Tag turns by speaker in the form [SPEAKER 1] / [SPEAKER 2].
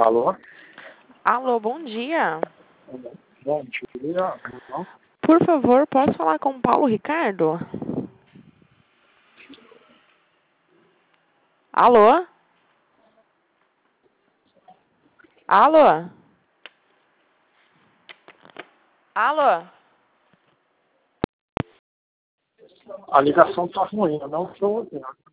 [SPEAKER 1] Alô?
[SPEAKER 2] Alô, bom dia.
[SPEAKER 1] Bom dia.
[SPEAKER 2] Por favor, posso falar com o Paulo Ricardo? Alô? Alô? Alô?
[SPEAKER 1] A ligação está ruim, eu não estou ouvindo.